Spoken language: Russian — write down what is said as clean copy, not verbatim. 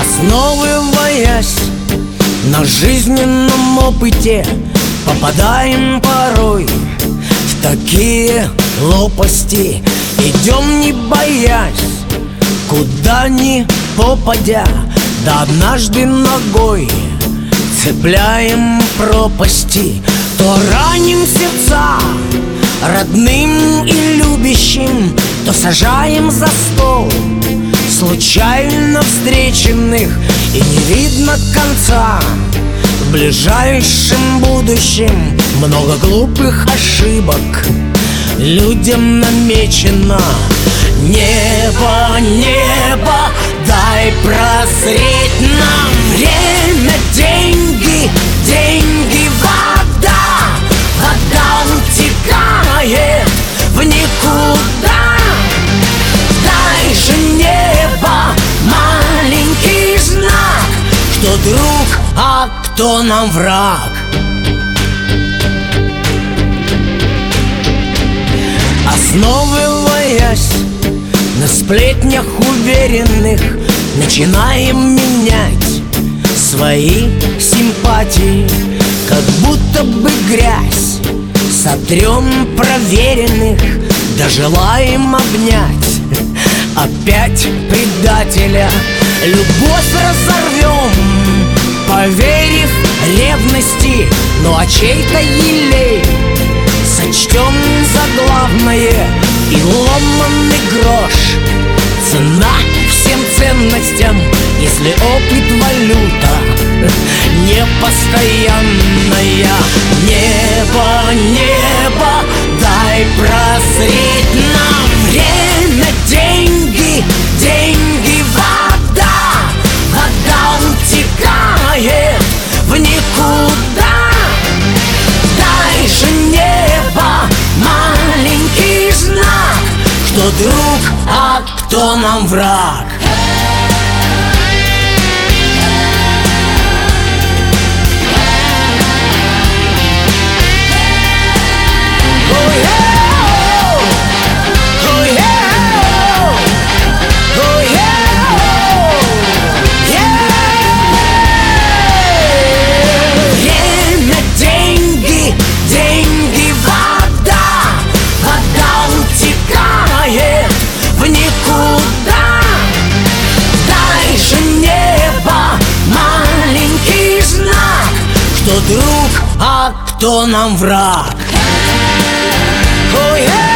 Основываясь на жизненном опыте, попадаем порой в такие лопасти. Идем не боясь, куда ни попадя, да однажды ногой цепляем пропасти. То раним сердца родным и любящим, то сажаем за стол случайно встреченных, и не видно конца в ближайшем будущем. Много глупых ошибок людям намечено. Небо, небо, дай прозреть нам. Время, деньги, деньги, вода. Вода утекает в никуда. Дай же небо маленький знак, кто друг, а кто нам враг. Основываясь на сплетнях уверенных, начинаем менять свои симпатии. Как будто бы грязь сотрем проверенных, да желаем обнять опять предателя. Любовь разорвем, поверив ревности, ну а чей-то елей сочтем за главное, и ломанный грош цена всем ценностям, если опыт валюта непостоянная. Небо, небо, дай прозреть нам. Время, деньги, деньги, вода. Вода утекает в никуда. Дай же небо маленький знак, кто друг, а кто нам враг. Кто друг, а кто нам враг. Oh, yeah.